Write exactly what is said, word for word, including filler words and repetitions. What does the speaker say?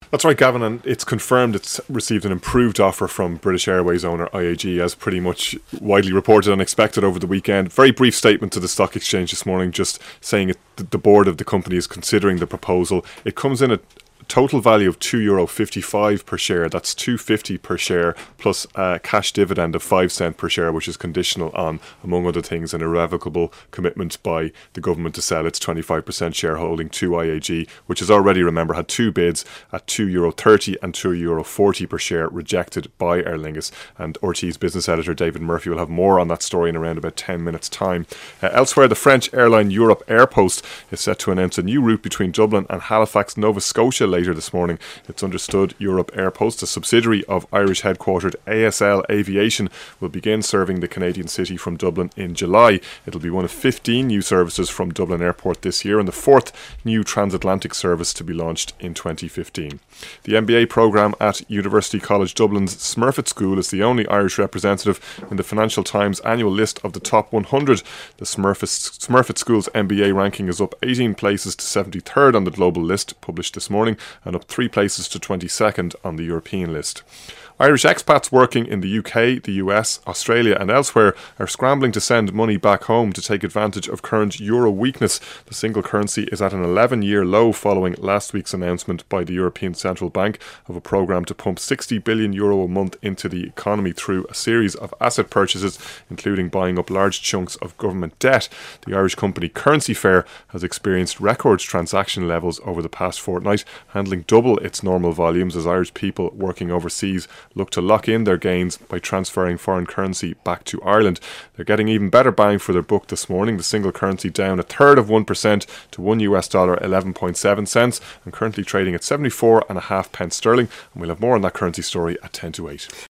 That's right, Gavin, and it's confirmed it's received an improved offer from British Airways owner I A G, as pretty much widely reported and expected over the weekend. Very brief statement to the stock exchange this morning, just saying it, the board of the company is considering the proposal. It comes in at total value of two euro fifty-five per share. That's two fifty per share, plus a cash dividend of five cent per share, which is conditional on, among other things, an irrevocable commitment by the government to sell its twenty-five percent shareholding to I A G, which has already, remember, had two bids at two euro thirty and two euro forty per share, rejected by Aer Lingus. And R T É's business editor David Murphy will have more on that story in around about ten minutes' time. Uh, elsewhere, the French airline Europe Airpost is set to announce a new route between Dublin and Halifax, Nova Scotia later this morning. It's understood Europe Airpost, a subsidiary of Irish headquartered A S L Aviation, will begin serving the Canadian city from Dublin in July. It'll be one of fifteen new services from Dublin Airport this year, and the fourth new transatlantic service to be launched in twenty fifteen. The M B A programme at University College Dublin's Smurfit School is the only Irish representative in the Financial Times annual list of the top one hundred. The Smurfit, Smurfit School's M B A ranking is up eighteen places to seventy-third on the global list, published this morning, and up three places to twenty-second on the European list. Irish expats working in the U K, the U S, Australia and elsewhere are scrambling to send money back home to take advantage of current euro weakness. The single currency is at an eleven-year low following last week's announcement by the European Central Bank of a programme to pump sixty billion euro a month into the economy through a series of asset purchases, including buying up large chunks of government debt. The Irish company Currency Fair has experienced record transaction levels over the past fortnight, handling double its normal volumes as Irish people working overseas look to lock in their gains by transferring foreign currency back to Ireland. They're getting even better bang for their buck this morning. The single currency down a third of one percent to one U S dollar eleven point seven cents and currently trading at seventy-four and a half pence sterling. And we'll have more on that currency story at ten to eight.